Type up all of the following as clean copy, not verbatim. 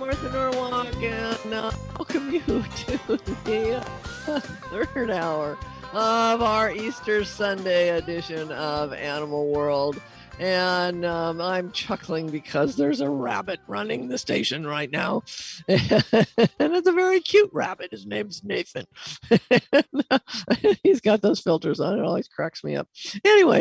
Martha Norwalk, and welcome you to the third hour of our Easter Sunday edition of Animal World. And I'm chuckling because there's a rabbit running the station right now. And it's a very cute rabbit. His name's Nathan. He's got those filters on. It always cracks me up. Anyway,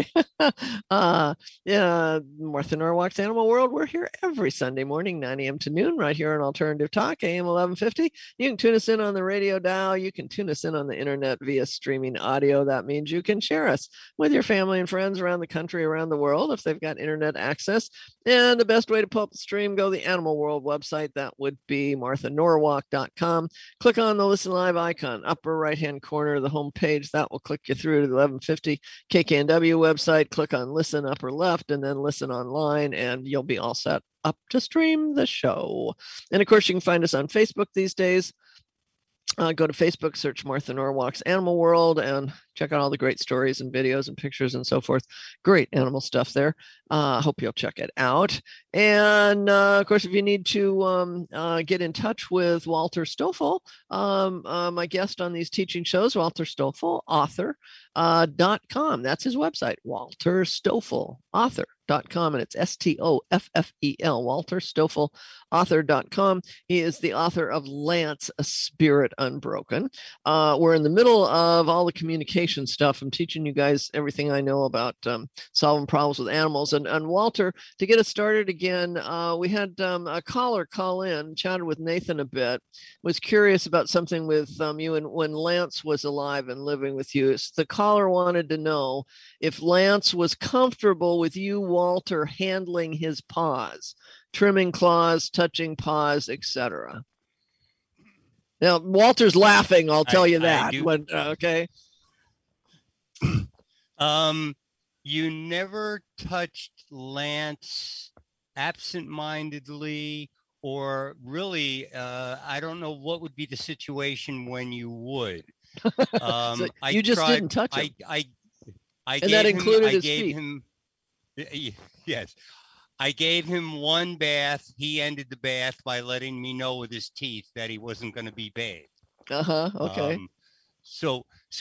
Martha Norwalk's Animal World. We're here every Sunday morning, 9 a.m. to noon, right here on Alternative Talk, AM 1150. You can tune us in on the radio dial. You can tune us in on the internet via streaming audio. That means you can share us with your family and friends around the country, around the world, if they've got internet access. And the best way to pull up the stream, go to the Animal World website. That would be marthanorwalk.com. Click on the Listen Live icon, upper right-hand corner of the home page. That will click you through to the 1150 KKNW website. Click on Listen upper left and then Listen online, and you'll be all set up to stream the show. And of course, you can find us on Facebook these days. Go to Facebook, search Martha Norwalk's Animal World, and check out all the great stories and videos and pictures and so forth. Great animal stuff there. Hope you'll check it out. And of course, if you need to get in touch with Walter Stoffel, my guest on these teaching shows, Walter Stoffel, author.com. That's his website, Walter Stoffel, author.com, and it's Stoffel, Walter Stoffel, author.com. He is the author of Lance, A Spirit Unbroken. We're in the middle of all the communication stuff. I'm teaching you guys everything I know about solving problems with animals. And Walter, to get us started again, we had a caller call in, chatted with Nathan a bit, was curious about something with you and when Lance was alive and living with you. So the caller wanted to know if Lance was comfortable with you, Walter, handling his paws, trimming claws, touching paws, etc. Now, Walter's laughing, I'll tell you that. Okay. You never touched Lance absent-mindedly, or really, I don't know what would be the situation when you would. So you just didn't touch him. And that included his feet. Yes. I gave him one bath. He ended the bath by letting me know with his teeth that he wasn't going to be bathed. Okay. So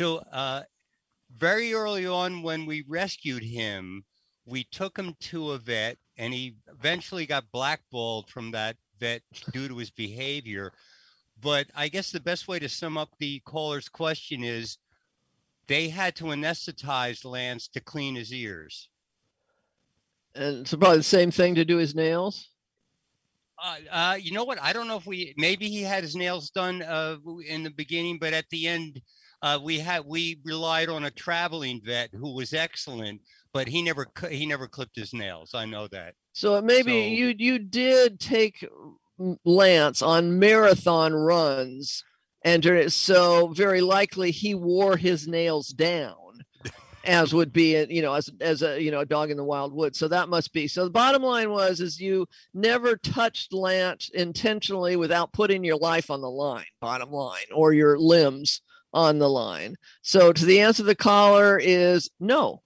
very early on when we rescued him, we took him to a vet, and he eventually got blackballed from that vet due to his behavior. But I guess the best way to sum up the caller's question is they had to anesthetize Lance to clean his ears. And so probably the same thing to do his nails? You know what? I don't know if maybe he had his nails done in the beginning, but at the end, we relied on a traveling vet who was excellent, but he never clipped his nails. I know that. So maybe you did take Lance on marathon runs, and so very likely he wore his nails down, as would be as a dog in the wild woods. So that must be. So the bottom line is you never touched Lance intentionally without putting your life on the line, bottom line, or your limbs on the line. So to the answer, the caller is no.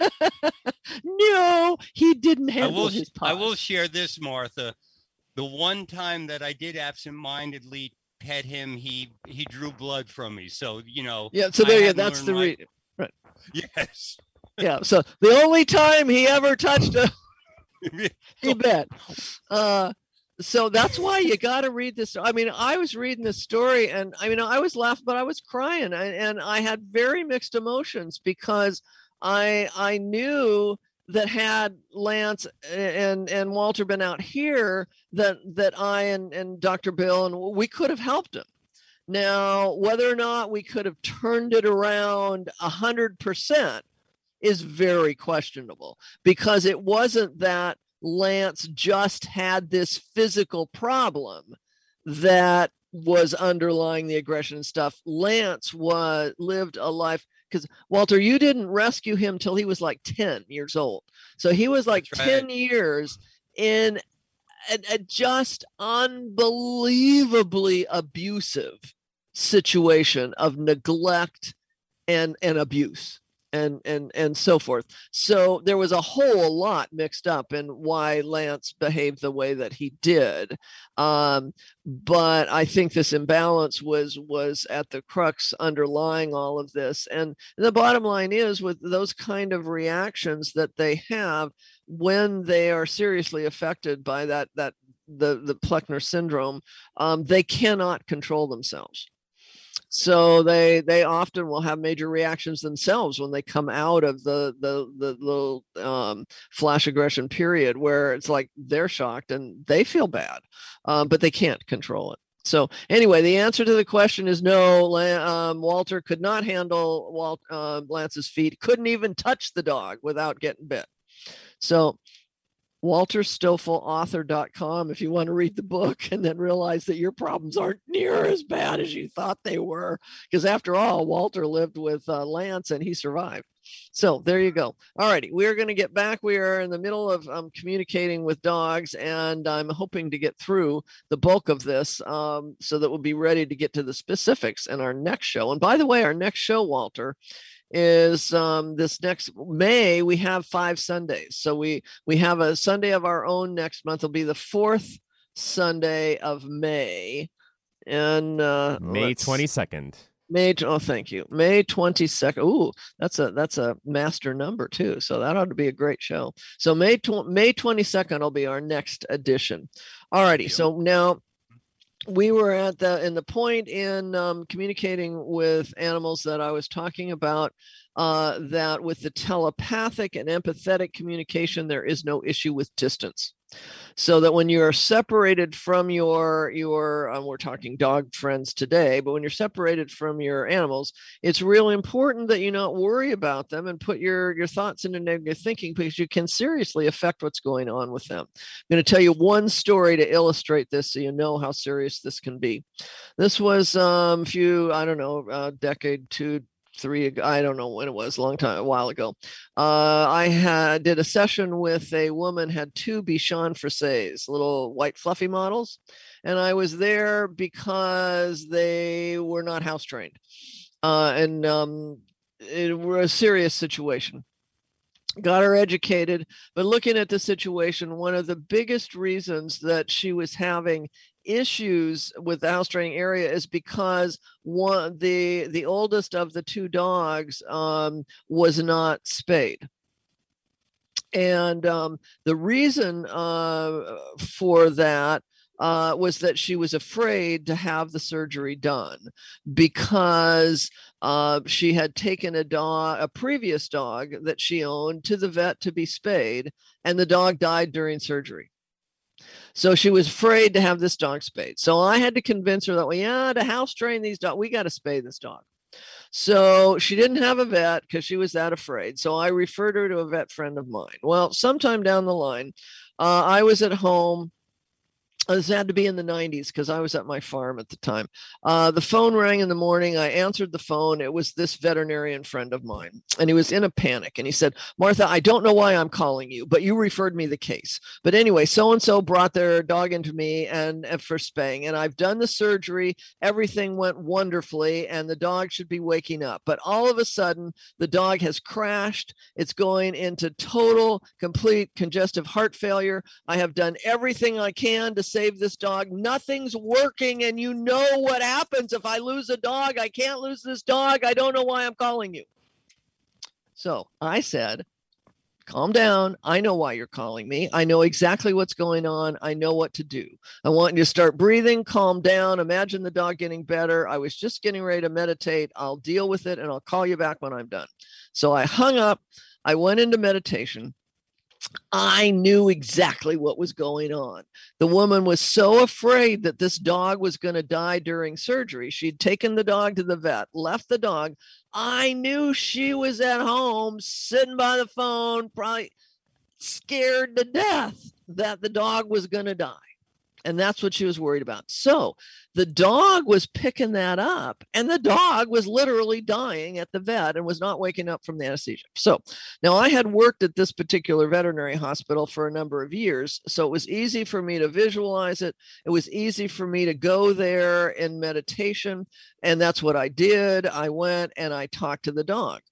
No, he didn't handle his paws. I will share this, Martha. The one time that I did absentmindedly pet him, he drew blood from me. So, Yeah, so there you go. That's the reason. Right. Yes. Yeah, so the only time he ever touched a he bet. So that's why you got to read this. I mean, I was reading this story, and I was laughing, but I was crying, and I had very mixed emotions because I knew that had Lance and Walter been out here, that I and Dr. Bill and we could have helped him. Now, whether or not we could have turned it around 100% is very questionable, because it wasn't that Lance just had this physical problem that was underlying the aggression and stuff. Lance lived a life, because Walter, you didn't rescue him till he was like 10 years old. So he was like 10 years in a just unbelievably abusive situation of neglect and abuse. and so forth. So there was a whole lot mixed up in why Lance behaved the way that he did. But I think this imbalance was at the crux underlying all of this. And the bottom line is, with those kind of reactions that they have when they are seriously affected by the Plechner syndrome, they cannot control themselves. So they often will have major reactions themselves when they come out of the little flash aggression period, where it's like they're shocked and they feel bad, but they can't control it. So anyway, the answer to the question is no. Walter could not handle Lance's feet, couldn't even touch the dog without getting bit. So WalterStoffel.author.com if you want to read the book and then realize that your problems aren't near as bad as you thought they were. Because after all, Walter lived with Lance and he survived. So there you go. All righty. We're going to get back. We are in the middle of communicating with dogs, and I'm hoping to get through the bulk of this so that we'll be ready to get to the specifics in our next show. And by the way, our next show, Walter, is this next May. We have 5 Sundays. So we have a Sunday of our own next month. It'll be the 4th Sunday of May. And May 22nd. Thank you. May 22nd. Ooh, that's a master number too. So that ought to be a great show. So May 22nd will be our next edition. All righty. So now we were in the point in communicating with animals that I was talking about, that with the telepathic and empathetic communication, there is no issue with distance. So that when you're separated from your we're talking dog friends today, but when you're separated from your animals, it's really important that you not worry about them and put your thoughts into negative thinking, because you can seriously affect what's going on with them. I'm going to tell you one story to illustrate this so you know how serious this can be. This was a decade, 2, 3, I don't know when it was, a while ago. I did a session with a woman, had 2 Bichon Frisés, little white fluffy models. And I was there because they were not house trained. And it was a serious situation. Got her educated, but looking at the situation, one of the biggest reasons that she was having issues with the house training area is because the oldest of the 2 dogs was not spayed. And the reason for that was that she was afraid to have the surgery done, because she had taken a previous dog that she owned to the vet to be spayed, and the dog died during surgery. So she was afraid to have this dog spayed. So I had to convince her that, to house train these dogs, we got to spay this dog. So she didn't have a vet because she was that afraid. So I referred her to a vet friend of mine. Well, sometime down the line, I was at home. This had to be in the 90s because I was at my farm at the time. The phone rang in the morning. I answered the phone. It was this veterinarian friend of mine, and he was in a panic. And he said, "Martha, I don't know why I'm calling you, but you referred me the case. But anyway, so-and-so brought their dog into me and for spaying, and I've done the surgery. Everything went wonderfully, and the dog should be waking up. But all of a sudden, the dog has crashed. It's going into total, complete congestive heart failure. I have done everything I can to save this dog. Nothing's working, and you know what happens if I lose a dog. I can't lose this dog. I don't know why I'm calling you." So I said, "Calm down. I know why you're calling me. I know exactly what's going on. I know what to do. I want you to start breathing, calm down, imagine the dog getting better. I was just getting ready to meditate. I'll deal with it, and I'll call you back when I'm done." So I hung up. I went into meditation. I knew exactly what was going on. The woman was so afraid that this dog was going to die during surgery. She'd taken the dog to the vet, left the dog. I knew she was at home sitting by the phone, probably scared to death that the dog was going to die. And that's what she was worried about. So the dog was picking that up, and the dog was literally dying at the vet and was not waking up from the anesthesia. So now I had worked at this particular veterinary hospital for a number of years. So it was easy for me to visualize it. It was easy for me to go there in meditation. And that's what I did. I went and I talked to the dog.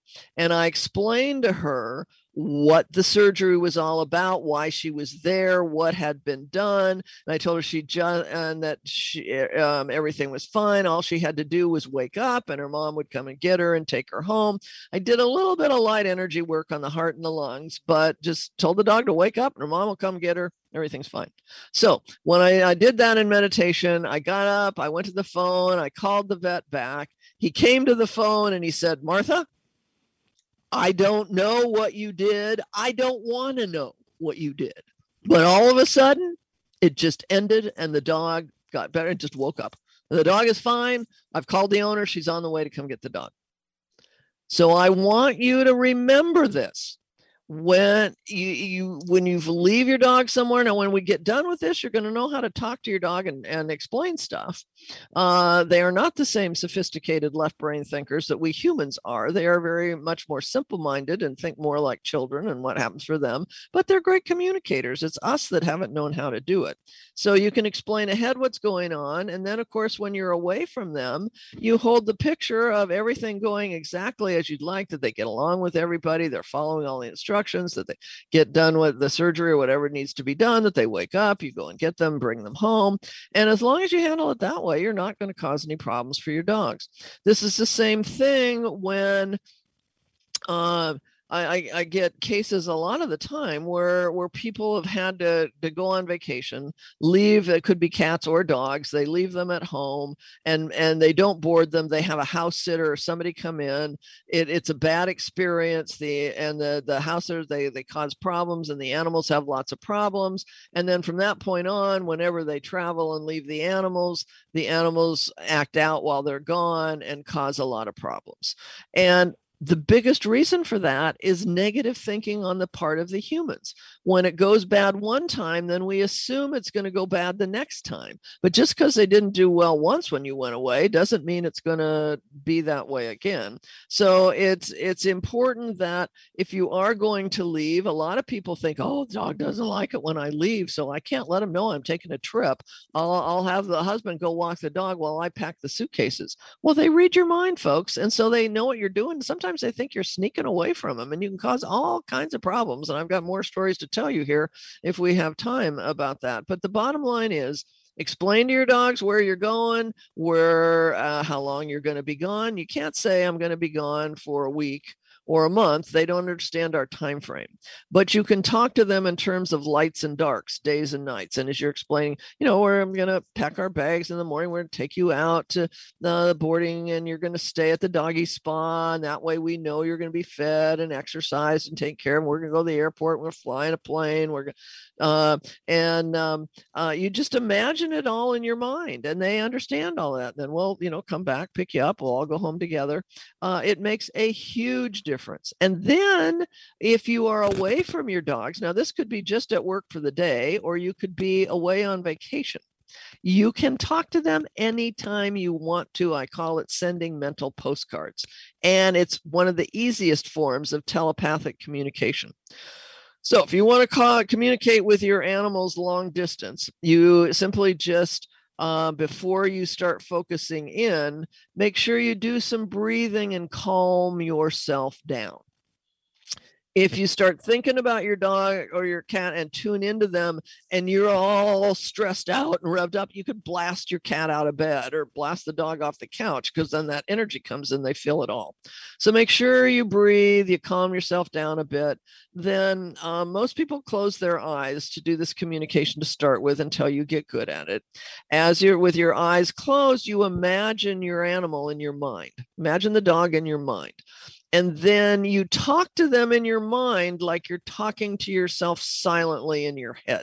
And I explained to her what the surgery was all about, why she was there, what had been done. And I told her that everything was fine. All she had to do was wake up and her mom would come and get her and take her home. I did a little bit of light energy work on the heart and the lungs, but just told the dog to wake up and her mom will come get her. Everything's fine. So when I did that in meditation, I got up, I went to the phone, I called the vet back. He came to the phone and he said, "Martha, I don't know what you did. I don't want to know what you did." But all of a sudden, it just ended and the dog got better and just woke up. The dog is fine. I've called the owner. She's on the way to come get the dog. So I want you to remember this. When you leave your dog somewhere, now when we get done with this, you're going to know how to talk to your dog and explain stuff. They are not the same sophisticated left brain thinkers that we humans are. They are very much more simple-minded and think more like children and what happens for them, but they're great communicators. It's us that haven't known how to do it. So you can explain ahead what's going on. And then of course, when you're away from them, you hold the picture of everything going exactly as you'd like, that they get along with everybody. They're following all the instructions, that they get done with the surgery or whatever needs to be done, that they wake up, you go and get them, bring them home. And as long as you handle it that way, you're not going to cause any problems for your dogs. This is the same thing when I get cases a lot of the time where people have had to go on vacation, leave. It could be cats or dogs. They leave them at home and they don't board them. They have a house sitter or somebody come in. It's a bad experience. The house sitters, they cause problems and the animals have lots of problems. And then from that point on, whenever they travel and leave the animals act out while they're gone and cause a lot of problems. And the biggest reason for that is negative thinking on the part of the humans. When it goes bad one time, then we assume it's going to go bad the next time. But just because they didn't do well once when you went away doesn't mean it's going to be that way again. So it's important that if you are going to leave, a lot of people think, oh, the dog doesn't like it when I leave, so I can't let him know I'm taking a trip. I'll have the husband go walk the dog while I pack the suitcases. Well, they read your mind, folks, and so they know what you're doing. Sometimes they think you're sneaking away from them, and you can cause all kinds of problems. And I've got more stories to tell you here if we have time about that. But the bottom line is, explain to your dogs where you're going, how long you're going to be gone. You can't say I'm going to be gone for a week or a month. They don't understand our time frame. But you can talk to them in terms of lights and darks, days and nights. And as you're explaining, where I'm going to pack our bags in the morning, we're going to take you out to the boarding and you're going to stay at the doggy spa. And that way we know you're going to be fed and exercised and taken care of. We're going to go to the airport. We're going to fly in a plane. We're going you just imagine it all in your mind and they understand all that. Then we'll, come back, pick you up. We'll all go home together. It makes a huge difference. And then if you are away from your dogs, now this could be just at work for the day, or you could be away on vacation. You can talk to them anytime you want to. I call it sending mental postcards. And it's one of the easiest forms of telepathic communication. So if you want to communicate with your animals long distance, you simply just before you start focusing in, make sure you do some breathing and calm yourself down. If you start thinking about your dog or your cat and tune into them and you're all stressed out and revved up, you could blast your cat out of bed or blast the dog off the couch, because then that energy comes in, they feel it all. So make sure you breathe, you calm yourself down a bit. Then most people close their eyes to do this communication to start with until you get good at it. As you're with your eyes closed, you imagine your animal in your mind. Imagine the dog in your mind. And then you talk to them in your mind like you're talking to yourself silently in your head.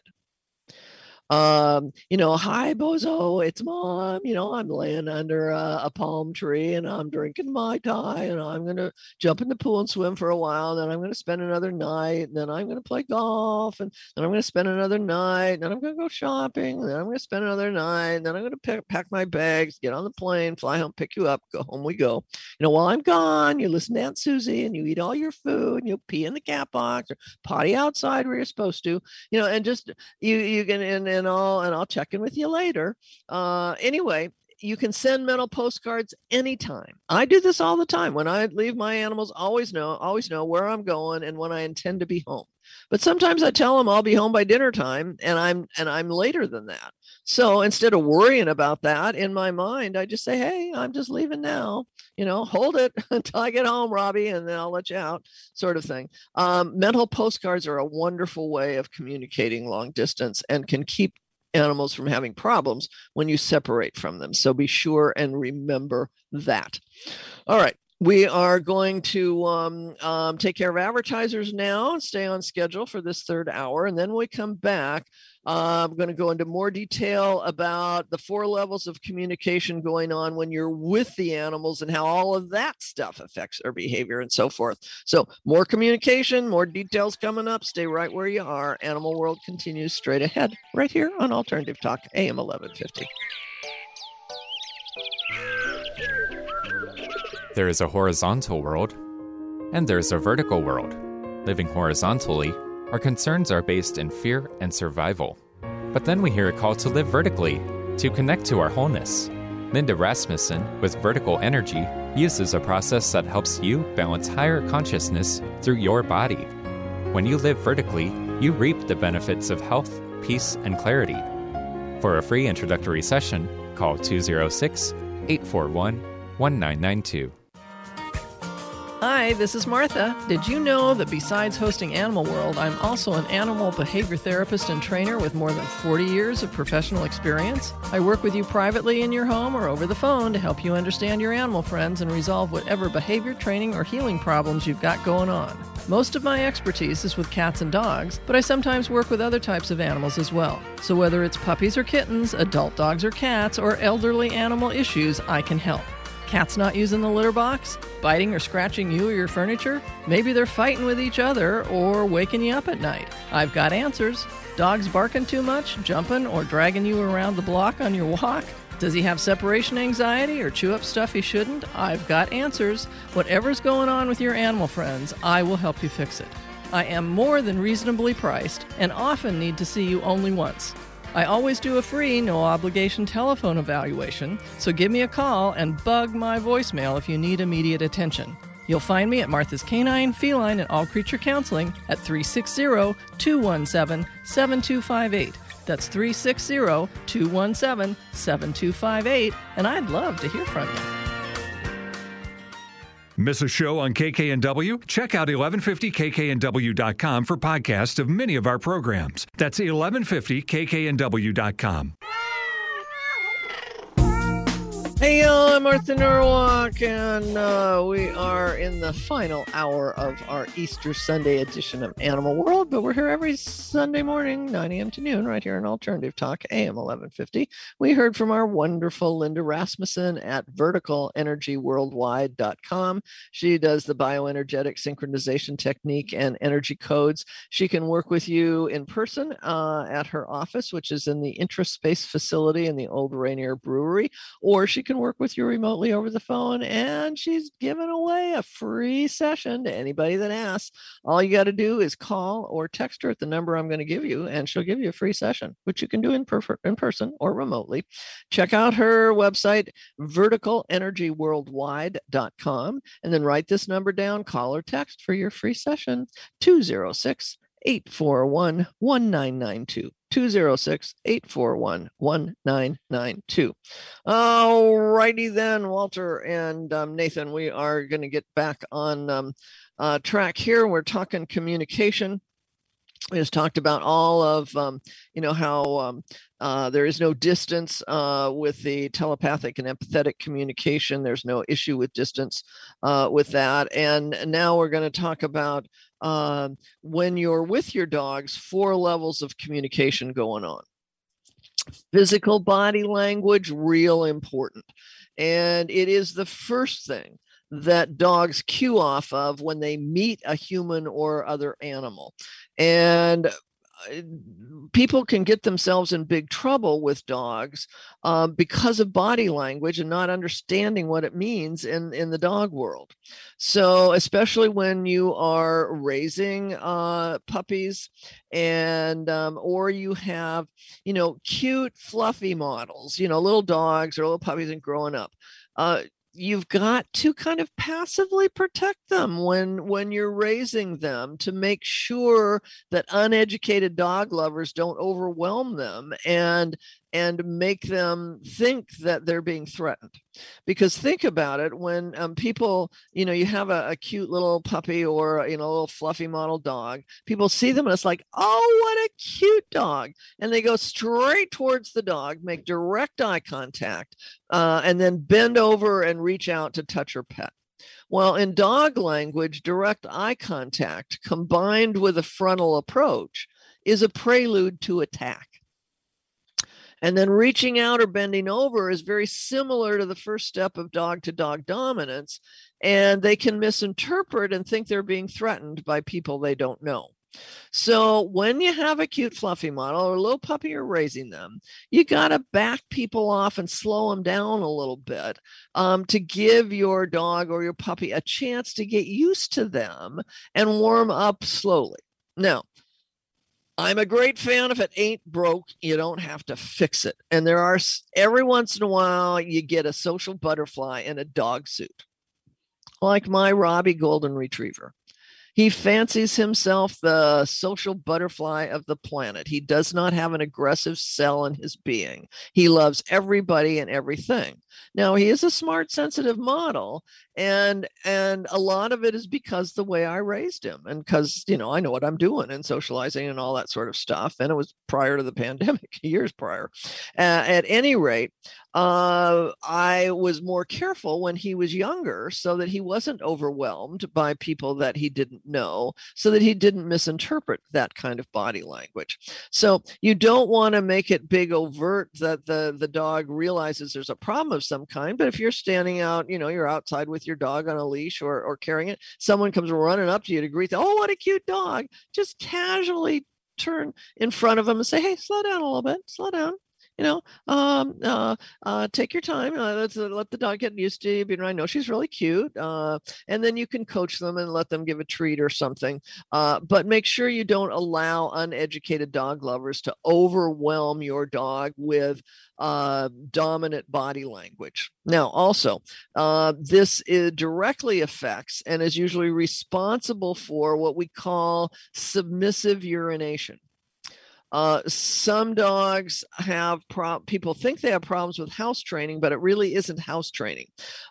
Hi, Bozo, it's Mom. I'm laying under a palm tree and I'm drinking Mai Tai and I'm going to jump in the pool and swim for a while. Then I'm going to spend another night. And then I'm going to play golf. And then I'm going to spend another night. And then I'm going to go shopping. And then I'm going to spend another night. And then I'm going to pack my bags, get on the plane, fly home, pick you up, go home we go. While I'm gone, you listen to Aunt Susie and you eat all your food and you pee in the cat box or potty outside where you're supposed to, and just you can, and I'll check in with you later. Anyway, you can send mental postcards anytime. I do this all the time. When I leave my animals, always know where I'm going and when I intend to be home. But sometimes I tell them I'll be home by dinner time, and I'm later than that. So instead of worrying about that in my mind, I just say, hey, I'm just leaving now. Hold it until I get home, Robbie, and then I'll let you out, sort of thing. Mental postcards are a wonderful way of communicating long distance and can keep animals from having problems when you separate from them. So be sure and remember that. All right. We are going to take care of advertisers now and stay on schedule for this third hour. And then when we come back, I'm going to go into more detail about the 4 levels of communication going on when you're with the animals and how all of that stuff affects their behavior and so forth. So more communication, more details coming up. Stay right where you are. Animal World continues straight ahead right here on Alternative Talk, AM 1150. There is a horizontal world, and there's a vertical world. Living horizontally, our concerns are based in fear and survival. But then we hear a call to live vertically, to connect to our wholeness. Linda Rasmussen, with Vertical Energy, uses a process that helps you balance higher consciousness through your body. When you live vertically, you reap the benefits of health, peace, and clarity. For a free introductory session, call 206-841-1992. Hi, this is Martha. Did you know that besides hosting Animal World, I'm also an animal behavior therapist and trainer with more than 40 years of professional experience? I work with you privately in your home or over the phone to help you understand your animal friends and resolve whatever behavior training or healing problems you've got going on. Most of my expertise is with cats and dogs, but I sometimes work with other types of animals as well. So whether it's puppies or kittens, adult dogs or cats, or elderly animal issues, I can help. Cats not using the litter box? Biting or scratching you or your furniture? Maybe they're fighting with each other or waking you up at night. I've got answers. Dogs barking too much, jumping, or dragging you around the block on your walk? Does he have separation anxiety or chew up stuff he shouldn't? I've got answers. Whatever's going on with your animal friends, I will help you fix it. I am more than reasonably priced and often need to see you only once. I always do a free, no-obligation telephone evaluation, so give me a call and bug my voicemail if you need immediate attention. You'll find me at Martha's Canine, Feline, and All Creature Counseling at 360-217-7258. That's 360-217-7258, and I'd love to hear from you. Miss a show on KKNW? Check out 1150kknw.com for podcasts of many of our programs. That's 1150kknw.com. Hey, y'all, I'm Martha Norwalk, and we are in the final hour of our Easter Sunday edition of Animal World, but we're here every Sunday morning, 9 a.m. to noon, right here on Alternative Talk, AM 1150. We heard from our wonderful Linda Rasmussen at verticalenergyworldwide.com. She does the bioenergetic synchronization technique and energy codes. She can work with you in person at her office, which is in the Intraspace facility in the Old Rainier Brewery, or she can work with you remotely over the phone, and she's giving away a free session to anybody that asks. All you got to do is call or text her at the number I'm going to give you, and she'll give you a free session, which you can do in person or remotely. Check out her website, verticalenergyworldwide.com, and then write this number down, call or text for your free session, 206-841-1992. 206-841-1992. All righty then, Walter and Nathan, we are going to get back on track here. We're talking communication. We just talked about all of, how there is no distance with the telepathic and empathetic communication. There's no issue with distance with that. And now we're going to talk about when you're with your dogs, 4 levels of communication going on. Physical body language, real important. And it is the first thing that dogs cue off of when they meet a human or other animal. And people can get themselves in big trouble with dogs because of body language and not understanding what it means in the dog world. So especially when you are raising puppies and or you have, cute fluffy models, little dogs or little puppies and growing up. You've got to kind of passively protect them when you're raising them to make sure that uneducated dog lovers don't overwhelm them and make them think that they're being threatened. Because think about it, when people, you have a cute little puppy or, a little fluffy model dog, people see them and it's like, oh, what a cute dog. And they go straight towards the dog, make direct eye contact, and then bend over and reach out to touch or pet. Well, in dog language, direct eye contact combined with a frontal approach is a prelude to attack. And then reaching out or bending over is very similar to the first step of dog-to-dog dominance, and they can misinterpret and think they're being threatened by people they don't know. So when you have a cute fluffy model or a little puppy you're raising them, you got to back people off and slow them down a little bit to give your dog or your puppy a chance to get used to them and warm up slowly. Now, I'm a great fan. If it ain't broke, you don't have to fix it. And there are, every once in a while, you get a social butterfly in a dog suit, like my Robbie Golden Retriever. He fancies himself the social butterfly of the planet. He does not have an aggressive cell in his being. He loves everybody and everything. Now, he is a smart, sensitive model, and a lot of it is because the way I raised him, and because, I know what I'm doing and socializing and all that sort of stuff. And it was prior to the pandemic, years prior. At any rate, I was more careful when he was younger so that he wasn't overwhelmed by people that he didn't know, so that he didn't misinterpret that kind of body language. So you don't want to make it big overt that the dog realizes there's a problem of some kind. But if you're standing out, you're outside with your dog on a leash or carrying it, someone comes running up to you to greet them. Oh, what a cute dog. Just casually turn in front of them and say, hey, slow down a little bit, slow down. Take your time. Let the dog get used to you. I know she's really cute. And then you can coach them and let them give a treat or something. But make sure you don't allow uneducated dog lovers to overwhelm your dog with dominant body language. Now, also, this directly affects and is usually responsible for what we call submissive urination. Some dogs have people think they have problems with house training, but it really isn't house training.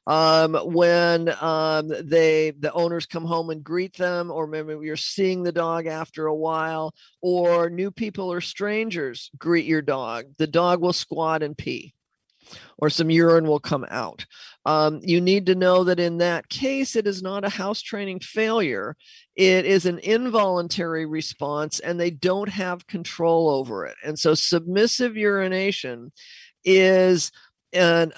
When the owners come home and greet them, or maybe you're seeing the dog after a while, or new people or strangers greet your dog, the dog will squat and pee, or some urine will come out. You need to know that in that case, it is not a house training failure. It is an involuntary response, and they don't have control over it. And so submissive urination is an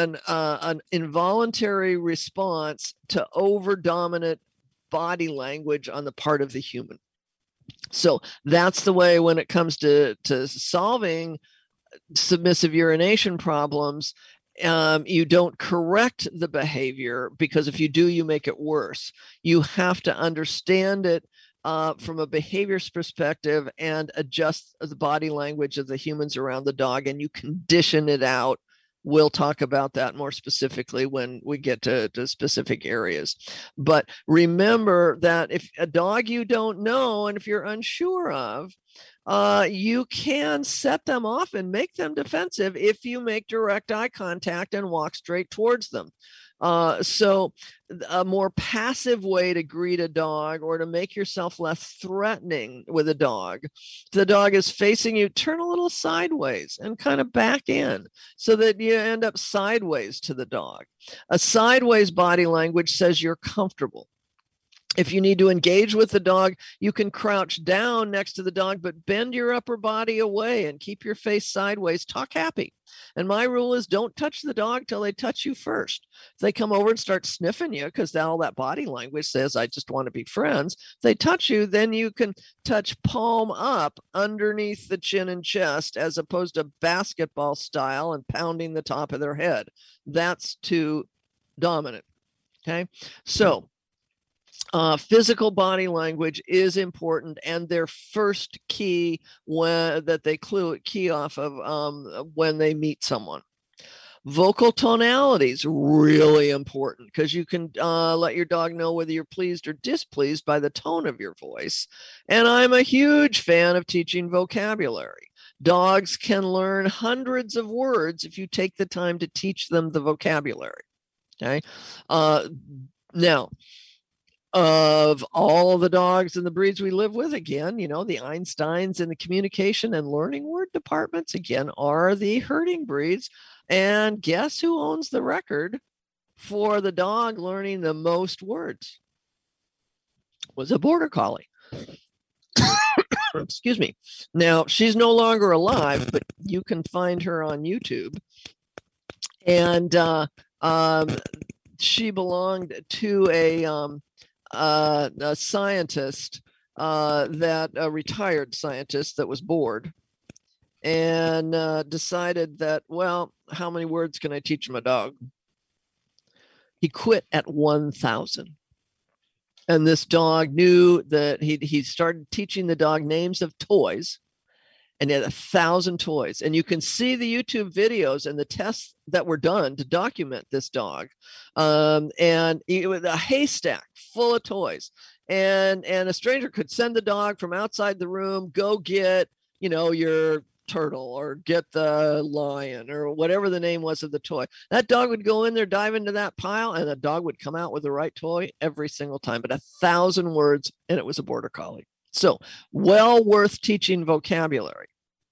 involuntary response to over-dominant body language on the part of the human. So that's the way when it comes to solving submissive urination problems. You don't correct the behavior, because if you do, you make it worse. You have to understand it from a behaviorist perspective and adjust the body language of the humans around the dog, and you condition it out. We'll talk about that more specifically when we get to specific areas. But remember that if a dog you don't know, and if you're unsure of, you can set them off and make them defensive if you make direct eye contact and walk straight towards them. So a more passive way to greet a dog, or to make yourself less threatening with a dog, the dog is facing you, turn a little sideways and kind of back in so that you end up sideways to the dog. A sideways body language says you're comfortable. If you need to engage with the dog, you can crouch down next to the dog, but bend your upper body away and keep your face sideways. Talk happy. And my rule is don't touch the dog till they touch you first. If they come over and start sniffing you, because all that body language says, I just want to be friends. If they touch you, then you can touch palm up underneath the chin and chest, as opposed to basketball style and pounding the top of their head. That's too dominant. Okay. So physical body language is important, and their first key that they key off of when they meet someone. Vocal tonality is really important, because you can let your dog know whether you're pleased or displeased by the tone of your voice. And I'm a huge fan of teaching vocabulary. Dogs can learn hundreds of words if you take the time to teach them the vocabulary. Okay. Now, of all the dogs and the breeds we live with, again, the Einsteins in the communication and learning word departments, again, are the herding breeds. And guess who owns the record for the dog learning the most words? Was a Border Collie. Excuse me. Now, she's no longer alive, but you can find her on YouTube. And she belonged to a scientist, a retired scientist that was bored and decided that, well, how many words can I teach my dog? He quit at 1,000. And this dog knew that he started teaching the dog names of toys, and he had 1,000 toys. And you can see the YouTube videos and the tests that were done to document this dog. And it was a haystack full of toys. And a stranger could send the dog from outside the room, go get, your turtle, or get the lion, or whatever the name was of the toy. That dog would go in there, dive into that pile, and the dog would come out with the right toy every single time. But 1,000 words, and it was a Border Collie. So well worth teaching vocabulary.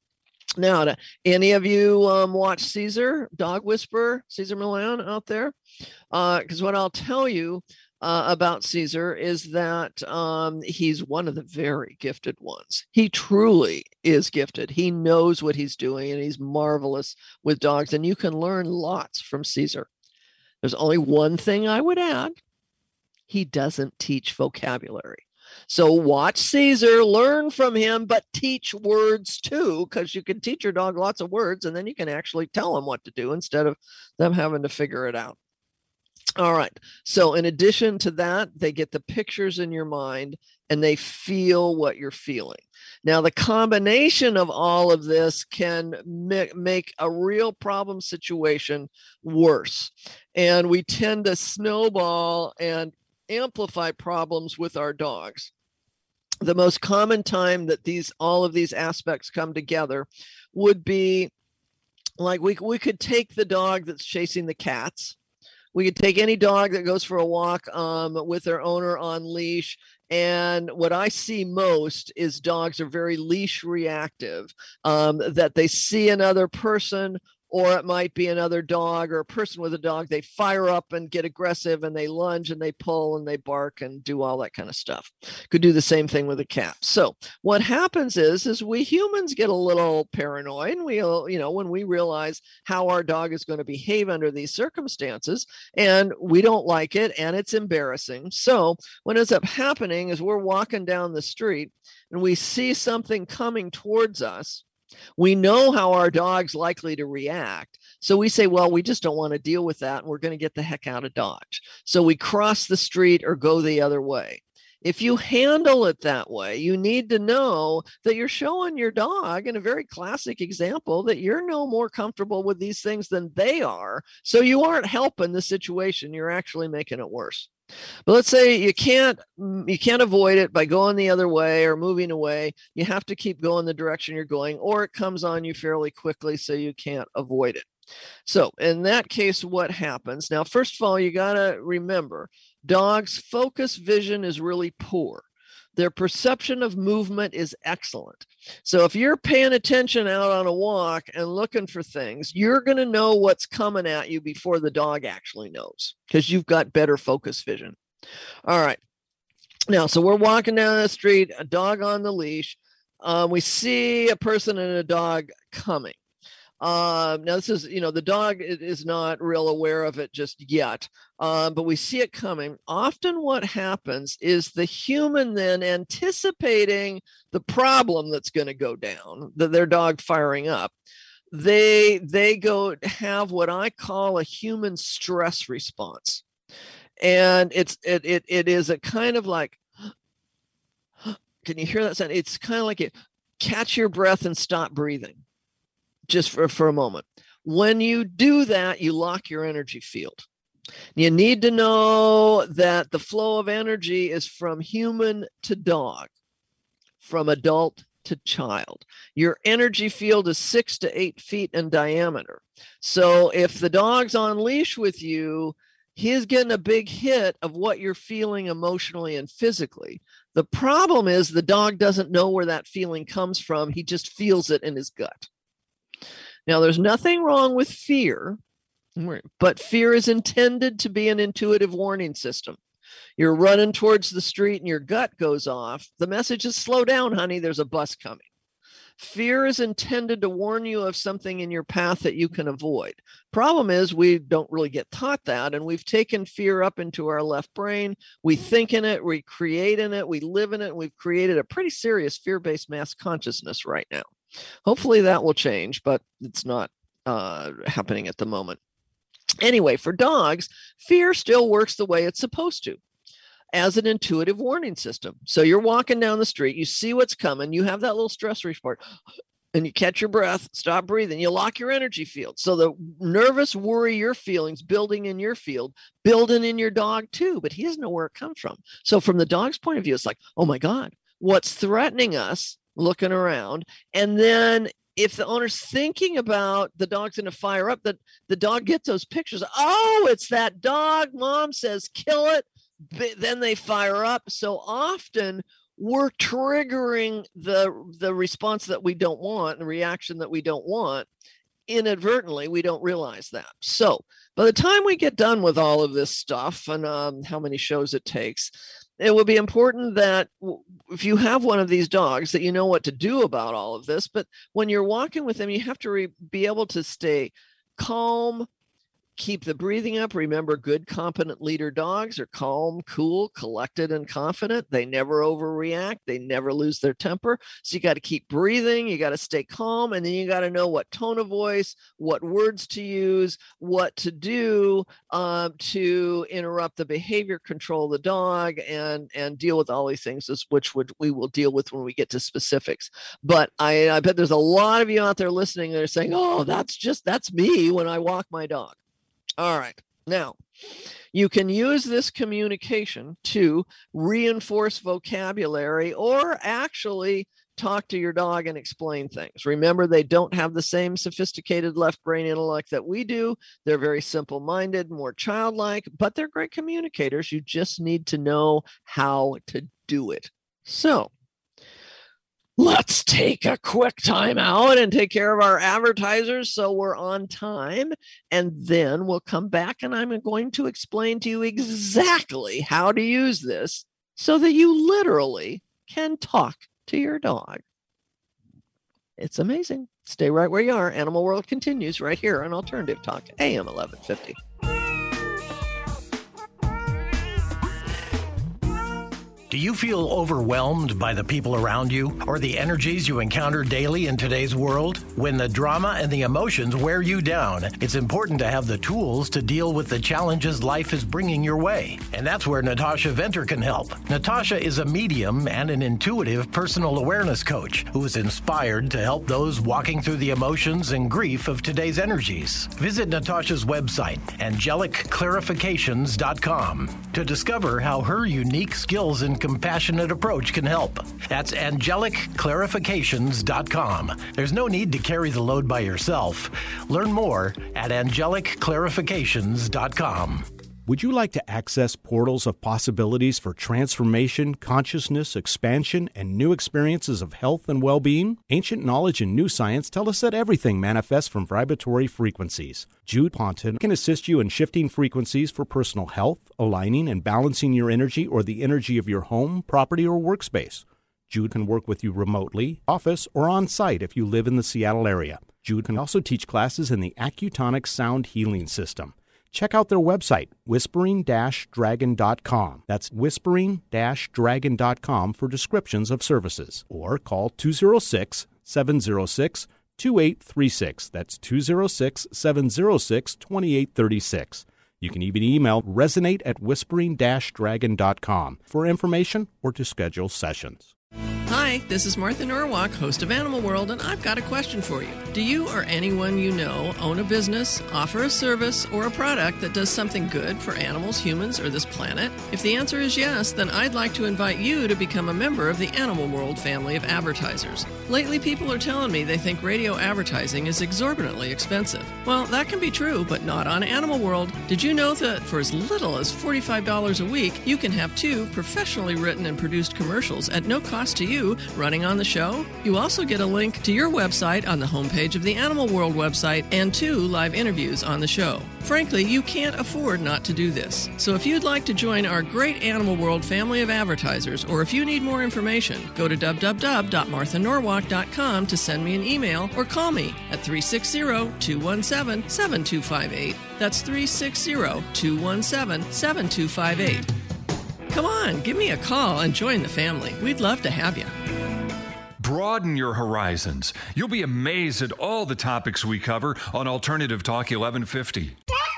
Now, do any of you watch Caesar, Dog Whisperer, Cesar Millan out there? Because what I'll tell you about Caesar is that he's one of the very gifted ones. He truly is gifted. He knows what he's doing, and he's marvelous with dogs. And you can learn lots from Caesar. There's only one thing I would add. He doesn't teach vocabulary. So watch Caesar, learn from him, but teach words too, because you can teach your dog lots of words, and then you can actually tell them what to do instead of them having to figure it out. All right. So in addition to that, they get the pictures in your mind, and they feel what you're feeling. Now, the combination of all of this can make a real problem situation worse. And we tend to snowball and amplify problems with our dogs. The most common time that all of these aspects come together would be like we could take the dog that's chasing the cats. We could take any dog that goes for a walk with their owner on leash. And what I see most is dogs are very leash reactive, that they see another person, or it might be another dog or a person with a dog. They fire up and get aggressive, and they lunge and they pull and they bark and do all that kind of stuff. Could do the same thing with a cat. So what happens is we humans get a little paranoid. And when we realize how our dog is going to behave under these circumstances, and we don't like it, and it's embarrassing. So what ends up happening is we're walking down the street and we see something coming towards us. We know how our dog's likely to react. So we say, well, we just don't want to deal with that, and we're going to get the heck out of Dodge. So we cross the street or go the other way. If you handle it that way, you need to know that you're showing your dog, in a very classic example, that you're no more comfortable with these things than they are. So you aren't helping the situation. You're actually making it worse. But let's say you can't avoid it by going the other way or moving away. You have to keep going the direction you're going, or it comes on you fairly quickly, so you can't avoid it. So in that case, what happens? Now, first of all, you got to remember, dogs' focus vision is really poor. Their perception of movement is excellent. So if you're paying attention out on a walk and looking for things, you're going to know what's coming at you before the dog actually knows, because you've got better focus vision. All right. Now, so we're walking down the street, a dog on the leash. We see a person and a dog coming. Now, this is, the dog is not real aware of it just yet, but we see it coming. Often what happens is the human then anticipating the problem that's going to go down, their dog firing up. They go have what I call a human stress response. And it is a kind of like, can you hear that sound? It's kind of like you catch your breath and stop breathing just for a moment. When you do that, you lock your energy field. You need to know that the flow of energy is from human to dog, from adult to child. Your energy field is 6 to 8 feet in diameter. So if the dog's on leash with you, he's getting a big hit of what you're feeling emotionally and physically. The problem is the dog doesn't know where that feeling comes from. He just feels it in his gut. Now, there's nothing wrong with fear, but fear is intended to be an intuitive warning system. You're running towards the street and your gut goes off. The message is, slow down, honey, there's a bus coming. Fear is intended to warn you of something in your path that you can avoid. Problem is, we don't really get taught that, and we've taken fear up into our left brain. We think in it, we create in it, we live in it, and we've created a pretty serious fear-based mass consciousness right now. Hopefully that will change, but it's not happening at the moment. Anyway, for dogs, fear still works the way it's supposed to, as an intuitive warning system. So you're walking down the street, you see what's coming, you have that little stress report, and you catch your breath, stop breathing, you lock your energy field. So the nervous worry your feelings building in your field, building in your dog too, but he doesn't know where it comes from. So from the dog's point of view, it's like, oh my God, what's threatening us? Looking around. And then if the owner's thinking about the dog's going to fire up, the dog gets those pictures. Oh, it's that dog. Mom says, kill it. Then they fire up. So often we're triggering the response that we don't want, the reaction that we don't want. Inadvertently, we don't realize that. So by the time we get done with all of this stuff and how many shows it takes, it would be important that if you have one of these dogs that you know what to do about all of this, but when you're walking with them, you have to be able to stay calm, keep the breathing up. Remember, good, competent leader dogs are calm, cool, collected, and confident. They never overreact. They never lose their temper. So you got to keep breathing. You got to stay calm. And then you got to know what tone of voice, what words to use, what to do to interrupt the behavior, control the dog, and deal with all these things, which we will deal with when we get to specifics. But I bet there's a lot of you out there listening that are saying, oh, that's me when I walk my dog. All right. Now, you can use this communication to reinforce vocabulary or actually talk to your dog and explain things. Remember, they don't have the same sophisticated left brain intellect that we do. They're very simple-minded, more childlike, but they're great communicators. You just need to know how to do it. So, let's take a quick time out and take care of our advertisers so we're on time. And then we'll come back and I'm going to explain to you exactly how to use this so that you literally can talk to your dog. It's amazing. Stay right where you are. Animal World continues right here on Alternative Talk, AM 1150. Do you feel overwhelmed by the people around you or the energies you encounter daily in today's world? When the drama and the emotions wear you down, it's important to have the tools to deal with the challenges life is bringing your way. And that's where Natasha Venter can help. Natasha is a medium and an intuitive personal awareness coach who is inspired to help those walking through the emotions and grief of today's energies. Visit Natasha's website, angelicclarifications.com, to discover how her unique skills and compassionate approach can help. That's angelicclarifications.com. There's no need to carry the load by yourself. Learn more at angelicclarifications.com. Would you like to access portals of possibilities for transformation, consciousness, expansion, and new experiences of health and well-being? Ancient knowledge and new science tell us that everything manifests from vibratory frequencies. Jude Ponton can assist you in shifting frequencies for personal health, aligning and balancing your energy or the energy of your home, property, or workspace. Jude can work with you remotely, office, or on-site if you live in the Seattle area. Jude can also teach classes in the Accutonic Sound Healing System. Check out their website, whispering-dragon.com. That's whispering-dragon.com for descriptions of services. Or call 206-706-2836. That's 206-706-2836. You can even email resonate@whispering-dragon.com for information or to schedule sessions. Hi, this is Martha Norwalk, host of Animal World, and I've got a question for you. Do you or anyone you know own a business, offer a service, or a product that does something good for animals, humans, or this planet? If the answer is yes, then I'd like to invite you to become a member of the Animal World family of advertisers. Lately, people are telling me they think radio advertising is exorbitantly expensive. Well, that can be true, but not on Animal World. Did you know that for as little as $45 a week, you can have 2 professionally written and produced commercials at no cost to you running on the show? You also get a link to your website on the homepage of the Animal World website and 2 live interviews on the show. Frankly, you can't afford not to do this. So if you'd like to join our great Animal World family of advertisers, or if you need more information, go to www.marthanorwalk.com to send me an email or call me at 360-217-7258. That's 360-217-7258. Come on, give me a call and join the family. We'd love to have you. Broaden your horizons. You'll be amazed at all the topics we cover on Alternative Talk 1150.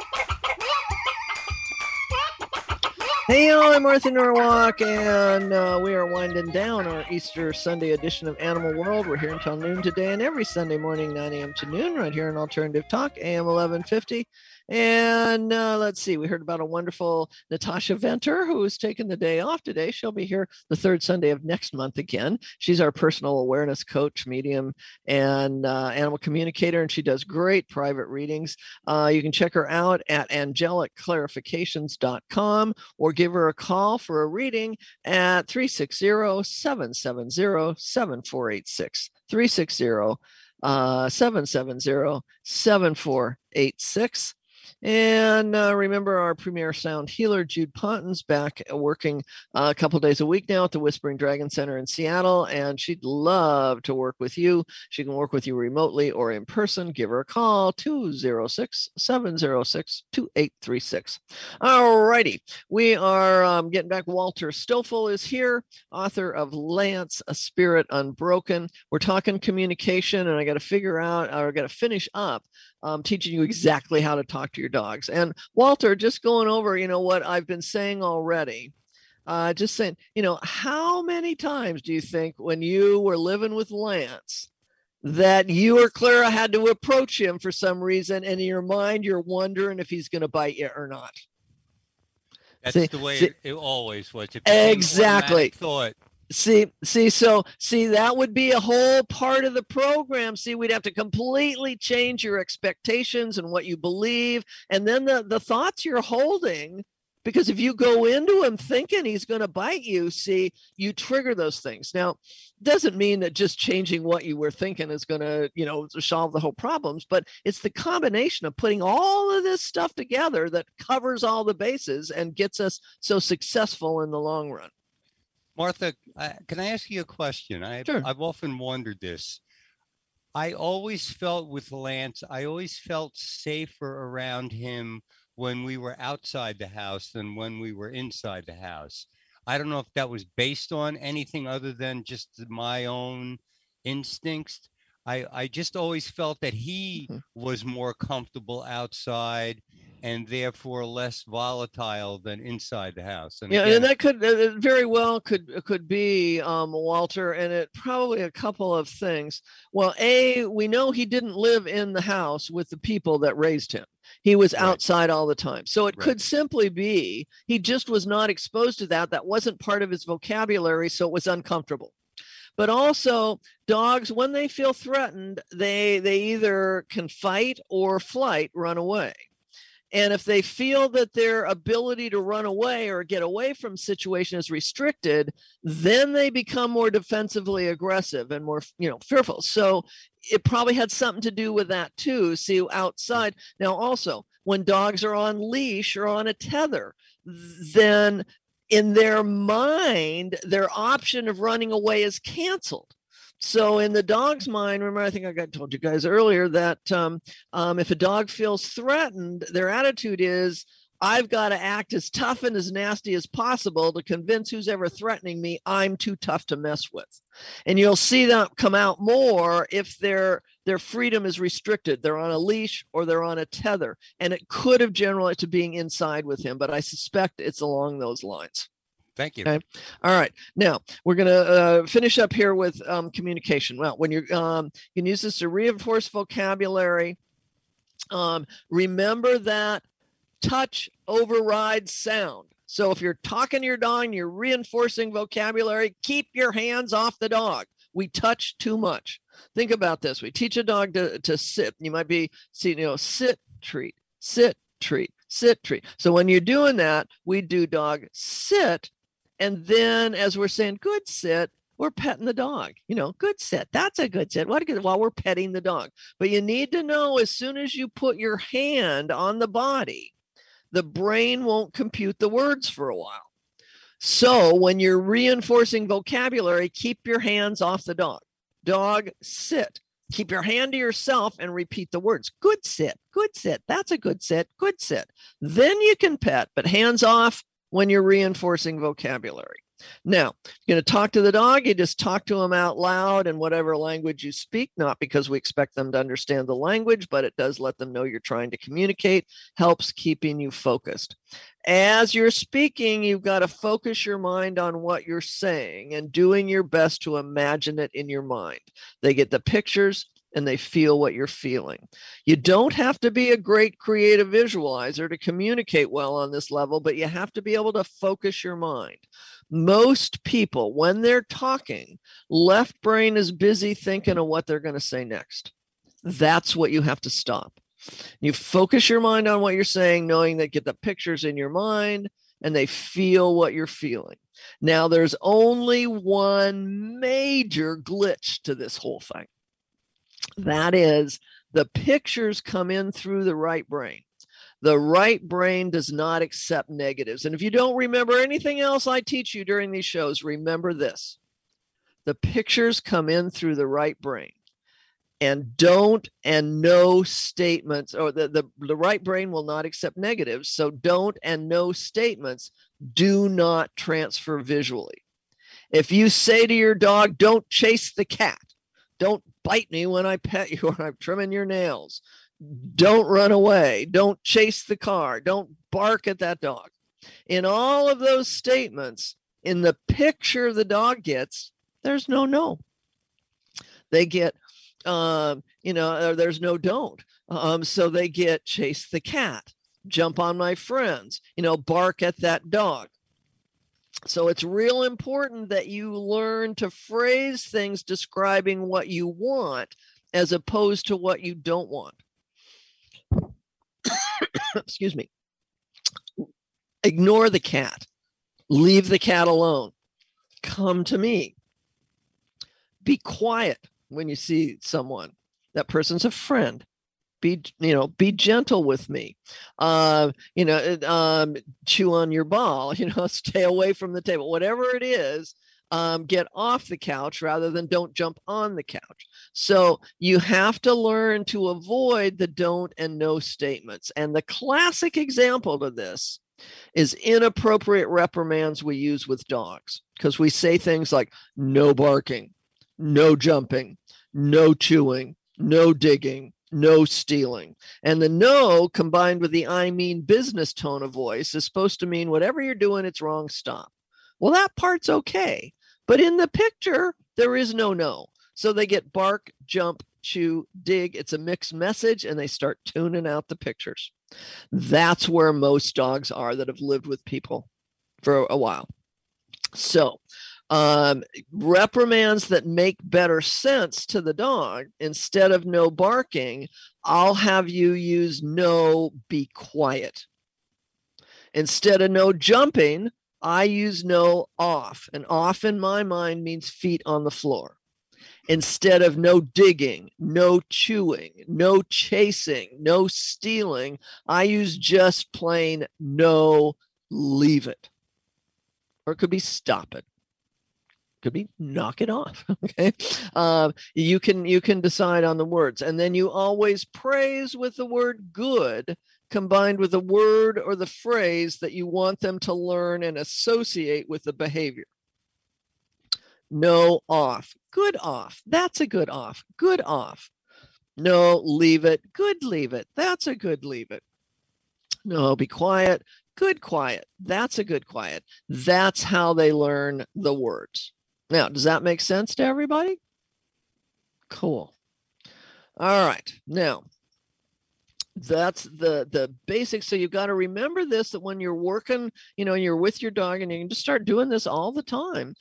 Hey, y'all, I'm Martha Norwalk, and we are winding down our Easter Sunday edition of Animal World. We're here until noon today, and every Sunday morning, 9 a.m. to noon, right here on Alternative Talk, AM 1150. And let's see, we heard about a wonderful Natasha Venter who is taking the day off today. She'll be here the 3rd Sunday of next month again. She's our personal awareness coach, medium, and animal communicator, and she does great private readings. You can check her out at angelicclarifications.com or give her a call for a reading at 360-770-7486. 360-770-7486. And remember, our premier sound healer, Jude Ponton's back working a couple days a week now at the Whispering Dragon Center in Seattle, and she'd love to work with you. She can work with you remotely or in person. Give her a call, 206-706-2836. All righty. We are getting back. Walter Stoffel is here, author of Lance, A Spirit Unbroken. We're talking communication, and I got to finish up teaching you exactly how to talk to your dogs. And Walter, just going over, what I've been saying already, just saying, how many times do you think when you were living with Lance that you or Clara had to approach him for some reason, and in your mind, you're wondering if he's going to bite you or not? That's the way it always was. Exactly. Thought. See, that would be a whole part of the program. See, we'd have to completely change your expectations and what you believe. And then the thoughts you're holding, because if you go into him thinking he's going to bite you, see, you trigger those things. Now, doesn't mean that just changing what you were thinking is going to, solve the whole problems, but it's the combination of putting all of this stuff together that covers all the bases and gets us so successful in the long run. Martha, can I ask you a question? Sure. I've often wondered this. I always felt with Lance, I always felt safer around him when we were outside the house than when we were inside the house. I don't know if that was based on anything other than just my own instincts. I just always felt that he was more comfortable outside and therefore less volatile than inside the house. And and that could very well could be, Walter, and it probably a couple of things. Well, we know he didn't live in the house with the people that raised him. He was outside all the time. So it could simply be he just was not exposed to that. That wasn't part of his vocabulary, so it was uncomfortable. But also, dogs, when they feel threatened, they either can fight or flight, run away. And if they feel that their ability to run away or get away from situation is restricted, then they become more defensively aggressive and more, fearful. So it probably had something to do with that too. See, outside. Now, also, when dogs are on leash or on a tether, then in their mind, their option of running away is canceled. So in the dog's mind, remember, I think I told you guys earlier that if a dog feels threatened, their attitude is, I've got to act as tough and as nasty as possible to convince who's ever threatening me I'm too tough to mess with. And you'll see that come out more if their freedom is restricted. They're on a leash or they're on a tether. And it could have generalized to being inside with him, but I suspect it's along those lines. Thank you. Okay. All right. Now we're going to finish up here with communication. Well, when you can use this to reinforce vocabulary, remember that touch overrides sound. So if you're talking to your dog and you're reinforcing vocabulary, keep your hands off the dog. We touch too much. Think about this. We teach a dog to sit. You might be seeing, sit, treat, sit, treat, sit, treat. So when you're doing that, we do dog sit. And then as we're saying, good sit, we're petting the dog. Good sit. That's a good sit. What a good, while we're petting the dog. But you need to know, as soon as you put your hand on the body, the brain won't compute the words for a while. So when you're reinforcing vocabulary, keep your hands off the dog. Dog, sit. Keep your hand to yourself and repeat the words. Good sit. Good sit. That's a good sit. Good sit. Then you can pet, but hands off when you're reinforcing vocabulary. Now, you're going to talk to the dog, you just talk to them out loud in whatever language you speak, not because we expect them to understand the language, but it does let them know you're trying to communicate, helps keeping you focused. As you're speaking, you've got to focus your mind on what you're saying and doing your best to imagine it in your mind. They get the pictures and they feel what you're feeling. You don't have to be a great creative visualizer to communicate well on this level, but you have to be able to focus your mind. Most people, when they're talking, left brain is busy thinking of what they're going to say next. That's what you have to stop. You focus your mind on what you're saying, knowing that get the pictures in your mind and they feel what you're feeling. Now, there's only one major glitch to this whole thing. That is, the pictures come in through the right brain. The right brain does not accept negatives. And if you don't remember anything else I teach you during these shows, remember this. The pictures come in through the right brain. And don't and no statements, or the right brain will not accept negatives. So don't and no statements do not transfer visually. If you say to your dog, don't chase the cat, don't bite me when I pet you or I'm trimming your nails, don't run away, don't chase the car, don't bark at that dog. In all of those statements, in the picture the dog gets, there's no. They get, there's no don't. So they get chase the cat, jump on my friends, bark at that dog. So it's real important that you learn to phrase things describing what you want as opposed to what you don't want. Excuse me. Ignore the cat. Leave the cat alone. Come to me. Be quiet when you see someone. That person's a friend. Be gentle with me. Chew on your ball, stay away from the table. Whatever it is, get off the couch rather than don't jump on the couch. So you have to learn to avoid the don't and no statements. And the classic example of this is inappropriate reprimands we use with dogs, because we say things like no barking, no jumping, no chewing, no digging, no stealing. And the no combined with the I mean business tone of voice is supposed to mean whatever you're doing, it's wrong, stop. Well, that part's okay. But in the picture, there is no. So they get bark, jump, chew, dig. It's a mixed message, and they start tuning out the pictures. That's where most dogs are that have lived with people for a while. So Reprimands that make better sense to the dog, instead of no barking, I'll have you use no, be quiet. Instead of no jumping, I use no, off. And off in my mind means feet on the floor. Instead of no digging, no chewing, no chasing, no stealing, I use just plain no, leave it. Or it could be stop it. Could be knock it off. Okay. You can decide on the words. And then you always praise with the word good combined with the word or the phrase that you want them to learn and associate with the behavior. No, off. Good, off. That's a good off. Good, off. No, leave it. Good, leave it. That's a good leave it. No, be quiet. Good, quiet. That's a good quiet. That's how they learn the words. Now, does that make sense to everybody? Cool. All right. Now, that's the basics. So you've got to remember this, that when you're working, you're with your dog, and you can just start doing this all the time.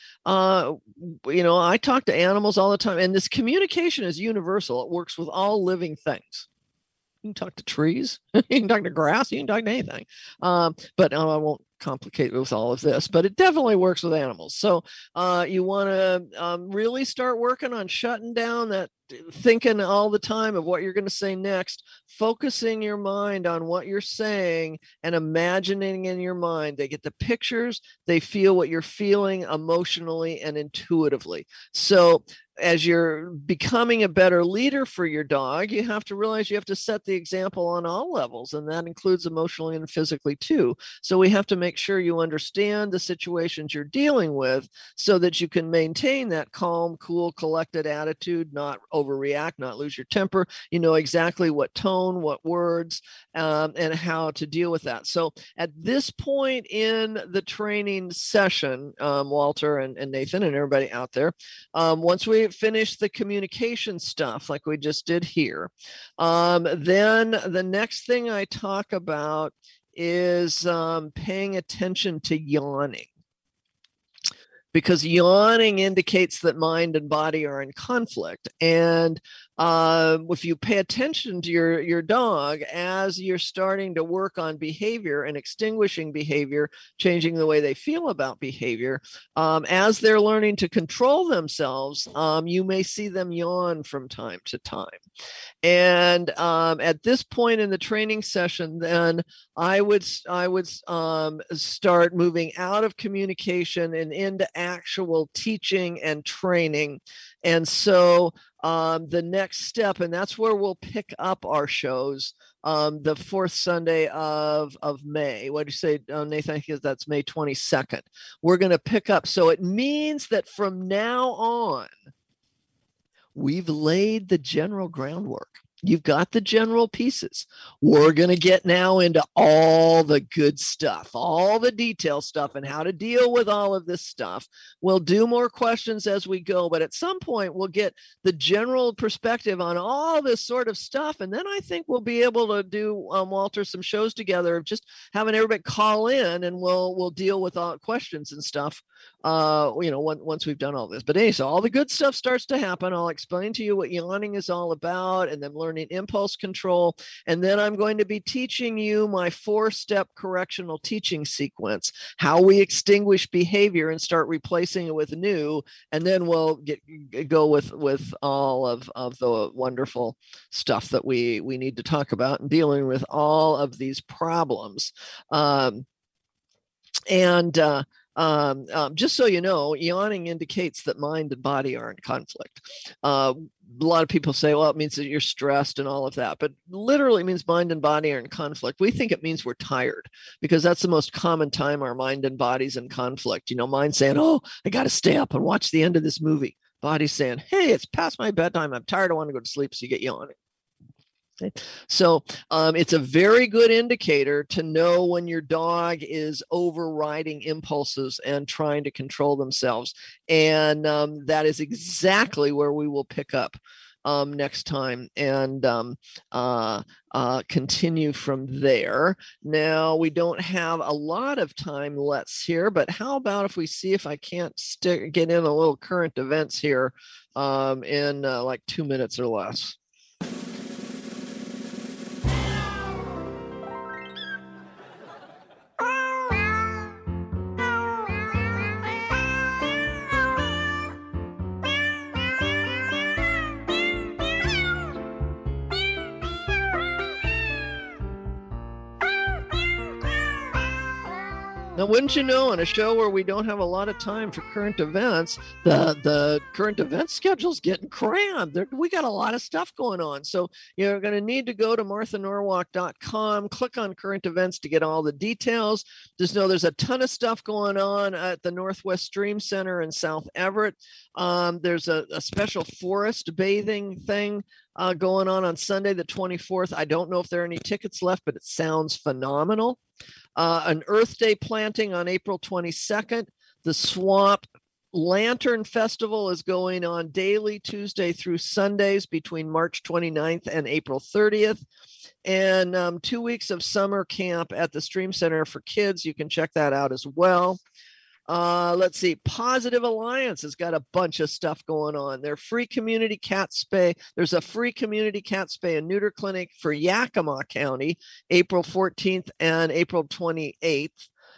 I talk to animals all the time, and this communication is universal. It works with all living things. You can talk to trees, you can talk to grass, you can talk to anything. But I won't complicate it with all of this, but it definitely works with animals. So you want to really start working on shutting down that thinking all the time of what you're going to say next, focusing your mind on what you're saying and imagining in your mind. They get the pictures, they feel what you're feeling emotionally and intuitively. So as you're becoming a better leader for your dog, you have to realize you have to set the example on all levels, and that includes emotionally and physically too. So we have to make sure you understand the situations you're dealing with so that you can maintain that calm, cool, collected attitude, not overreact, not lose your temper. You know exactly what tone, what words, and how to deal with that. So at this point in the training session, Walter and Nathan and everybody out there, once we finish the communication stuff like we just did here, then the next thing I talk about is paying attention to yawning. Because yawning indicates that mind and body are in conflict. And if you pay attention to your dog as you're starting to work on behavior and extinguishing behavior, changing the way they feel about behavior, as they're learning to control themselves, you may see them yawn from time to time. And at this point in the training session, then I would start moving out of communication and into actual teaching and training. And so the next step, and that's where we'll pick up our shows, the fourth Sunday of May. What do you say, Nathan? I think that's May 22nd. We're going to pick up. So it means that from now on, we've laid the general groundwork. You've got the general pieces. We're going to get now into all the good stuff, all the detail stuff, and how to deal with all of this stuff. We'll do more questions as we go, but at some point we'll get the general perspective on all this sort of stuff. And then I think we'll be able to do, Walter, some shows together of just having everybody call in, and we'll deal with all questions and stuff, once we've done all this. But anyway, so all the good stuff starts to happen. I'll explain to you what yawning is all about, and then learning impulse control. And then I'm going to be teaching you my 4-step correctional teaching sequence, how we extinguish behavior and start replacing it with new. And then we'll go with all of the wonderful stuff that we need to talk about and dealing with all of these problems. Just so you know, yawning indicates that mind and body are in conflict. A lot of people say, well, it means that you're stressed and all of that, but literally means mind and body are in conflict. We think it means we're tired, because that's the most common time our mind and body's in conflict. Mind saying, oh, I got to stay up and watch the end of this movie. Body's saying, hey, it's past my bedtime. I'm tired. I want to go to sleep. So you get yawning. So it's a very good indicator to know when your dog is overriding impulses and trying to control themselves. And that is exactly where we will pick up next time and continue from there. Now, we don't have a lot of time left here, but how about if we see if I can't get in a little current events here in like 2 minutes or less. Now, wouldn't you know, on a show where we don't have a lot of time for current events, the current event schedule's getting crammed. We got a lot of stuff going on. So you're going to need to go to marthanorwalk.com, click on current events to get all the details. Just know there's a ton of stuff going on at the Northwest Stream Center in South Everett. There's a special forest bathing thing going on Sunday, the 24th. I don't know if there are any tickets left, but it sounds phenomenal. An Earth Day planting on April 22nd. The Swamp Lantern Festival is going on daily, Tuesday through Sundays between March 29th and April 30th. And 2 weeks of summer camp at the Stream Center for kids. You can check that out as well. Let's see. Positive Alliance has got a bunch of stuff going on. Their free community cat spay. There's a free community cat spay and neuter clinic for Yakima County, April 14th and April 28th.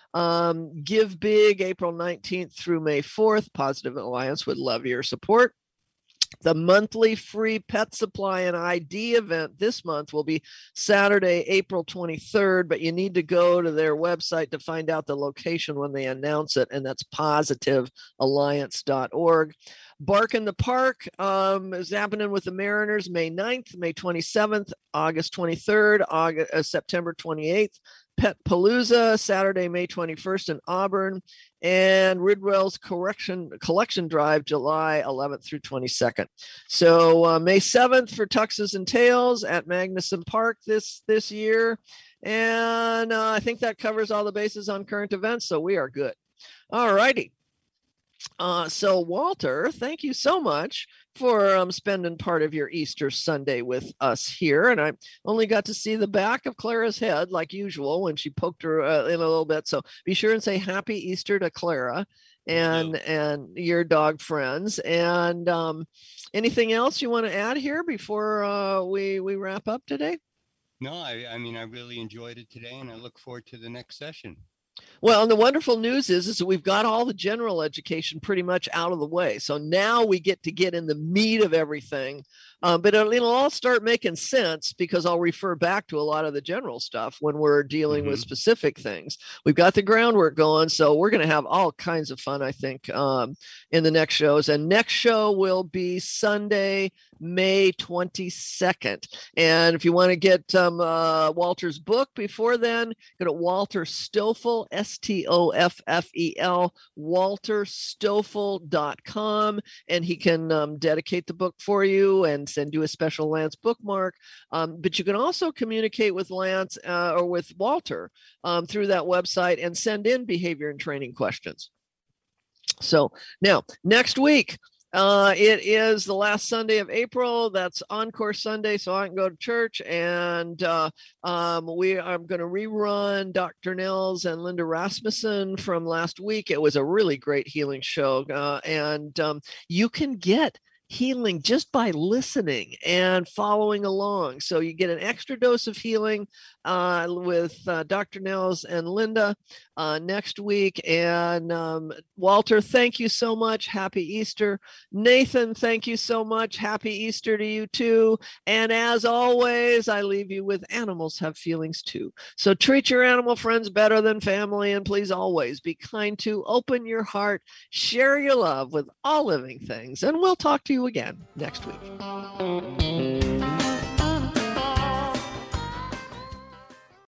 Give Big, April 19th through May 4th. Positive Alliance would love your support. The monthly free pet supply and ID event this month will be Saturday, April 23rd, but you need to go to their website to find out the location when they announce it, and that's positivealliance.org. Bark in the Park is happening with the Mariners May 9th, May 27th, August 23rd, September 28th. Pet Palooza, Saturday, May 21st in Auburn, and Ridwell's Collection Drive, July 11th through 22nd. So May 7th for Tuxes and Tails at Magnuson Park this year. And I think that covers all the bases on current events, so we are good. All righty. So Walter, thank you so much for spending part of your Easter Sunday with us here. And I only got to see the back of Clara's head like usual when she poked her in a little bit. So be sure and say Happy Easter to Clara and your dog friends. And anything else you want to add here before we wrap up today? No, I mean, I really enjoyed it today, and I look forward to the next session. Well, and the wonderful news is that we've got all the general education pretty much out of the way. So now we get to get in the meat of everything. But it'll all start making sense because I'll refer back to a lot of the general stuff when we're dealing with specific things. We've got the groundwork going, so we're going to have all kinds of fun, I think, in the next shows. And next show will be Sunday, May 22nd. And if you want to get Walter's book before then, go to Walter Stoffel, Stoffel, walterstoffel.com, and he can dedicate the book for you and send you a special Lance bookmark. But you can also communicate with Lance or with Walter through that website and send in behavior and training questions. So now next week, it is the last Sunday of April. That's Encore Sunday, so I can go to church. And we are going to rerun Dr. Nels and Linda Rasmussen from last week. It was a really great healing show. And you can get healing just by listening and following along. So you get an extra dose of healing with Dr. Nels and Linda next week. And Walter, thank you so much. Happy Easter. Nathan, thank you so much. Happy Easter to you too. And as always, I leave you with animals have feelings too. So treat your animal friends better than family, and please always be kind to, open your heart, share your love with all living things, and we'll talk to you again next week.